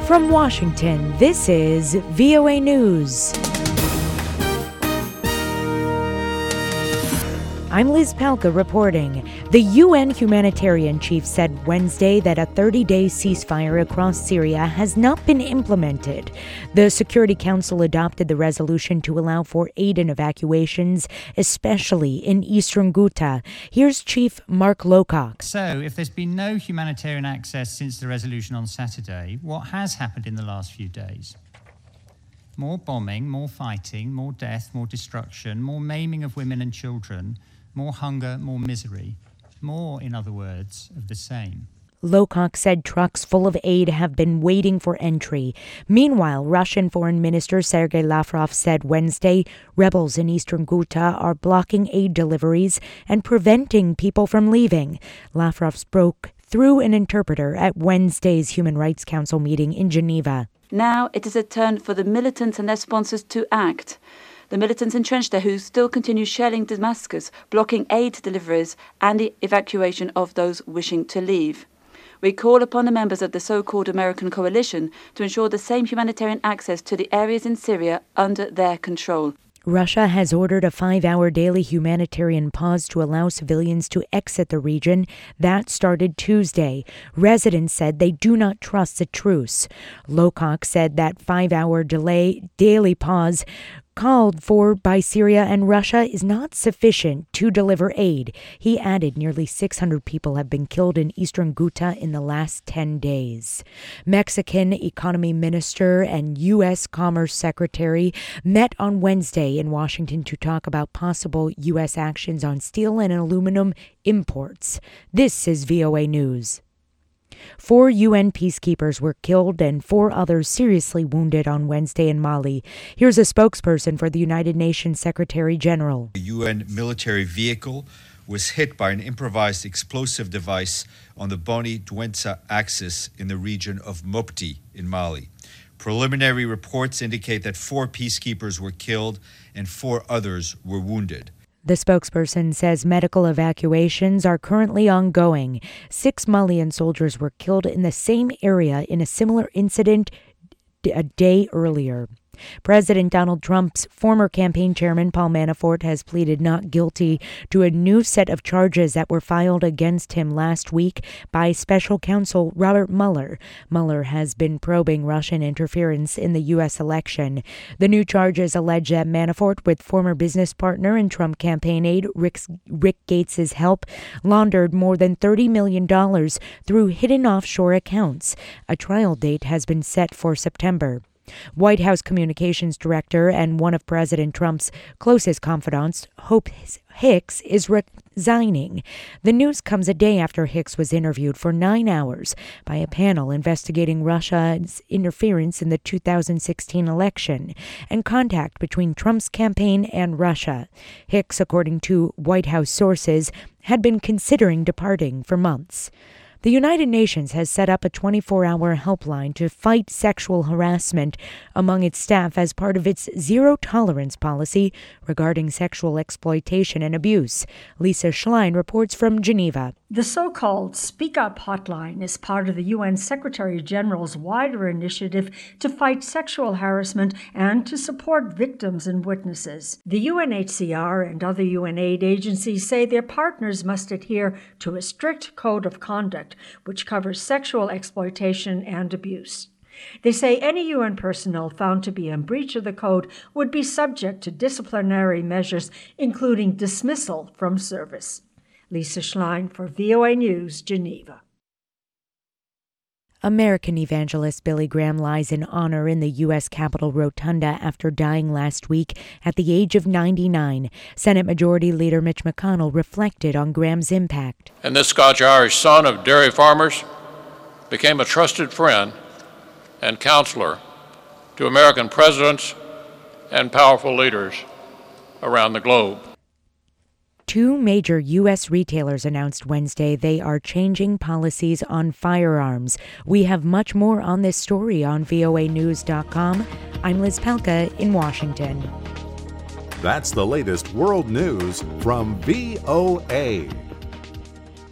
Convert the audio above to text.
From Washington, this is VOA News. I'm Liz Palka reporting. The UN humanitarian chief said Wednesday that a 30-day ceasefire across Syria has not been implemented. The Security Council adopted the resolution to allow for aid and evacuations, especially in eastern Ghouta. Here's Chief Mark Lowcock. So, if there's been no humanitarian access since the resolution on Saturday, what has happened in the last few days? More bombing, more fighting, more death, more destruction, more maiming of women and children, more hunger, more misery. More, in other words, of the same. Lowcock said trucks full of aid have been waiting for entry. Meanwhile, Russian Foreign Minister Sergei Lavrov said Wednesday rebels in eastern Ghouta are blocking aid deliveries and preventing people from leaving. Lavrov spoke through an interpreter at Wednesday's Human Rights Council meeting in Geneva. Now it is a turn for the militants and their sponsors to act. The militants entrenched there who still continue shelling Damascus, blocking aid deliveries and the evacuation of those wishing to leave. We call upon the members of the so-called American coalition to ensure the same humanitarian access to the areas in Syria under their control. Russia has ordered a 5-hour daily humanitarian pause to allow civilians to exit the region. That started Tuesday. Residents said they do not trust the truce. Lowcock said that 5-hour daily pause called for by Syria and Russia is not sufficient to deliver aid. He added nearly 600 people have been killed in eastern Ghouta in the last 10 days. Mexican Economy Minister and U.S. Commerce Secretary met on Wednesday in Washington to talk about possible U.S. actions on steel and aluminum imports. This is VOA News. 4 UN peacekeepers were killed and 4 others seriously wounded on Wednesday in Mali. Here's a spokesperson for the United Nations Secretary General. A UN military vehicle was hit by an improvised explosive device on the Boni-Douentza axis in the region of Mopti in Mali. Preliminary reports indicate that 4 peacekeepers were killed and 4 others were wounded. The spokesperson says medical evacuations are currently ongoing. 6 Malian soldiers were killed in the same area in a similar incident a day earlier. President Donald Trump's former campaign chairman, Paul Manafort, has pleaded not guilty to a new set of charges that were filed against him last week by special counsel Robert Mueller. Mueller has been probing Russian interference in the U.S. election. The new charges allege that Manafort, with former business partner and Trump campaign aide Rick Gates' help, laundered more than $30 million through hidden offshore accounts. A trial date has been set for September. White House Communications Director and one of President Trump's closest confidants, Hope Hicks, is resigning. The news comes a day after Hicks was interviewed for 9 hours by a panel investigating Russia's interference in the 2016 election and contact between Trump's campaign and Russia. Hicks, according to White House sources, had been considering departing for months. The United Nations has set up a 24-hour helpline to fight sexual harassment among its staff as part of its zero-tolerance policy regarding sexual exploitation and abuse. Lisa Schlein reports from Geneva. The so-called Speak Up hotline is part of the UN Secretary-General's wider initiative to fight sexual harassment and to support victims and witnesses. The UNHCR and other UN aid agencies say their partners must adhere to a strict code of conduct which covers sexual exploitation and abuse. They say any UN personnel found to be in breach of the code would be subject to disciplinary measures, including dismissal from service. Lisa Schlein for VOA News, Geneva. American evangelist Billy Graham lies in honor in the U.S. Capitol Rotunda after dying last week at the age of 99. Senate Majority Leader Mitch McConnell reflected on Graham's impact. And this Scotch-Irish son of dairy farmers became a trusted friend and counselor to American presidents and powerful leaders around the globe. 2 major U.S. retailers announced Wednesday they are changing policies on firearms. We have much more on this story on voanews.com. I'm Liz Palka in Washington. That's the latest world news from VOA.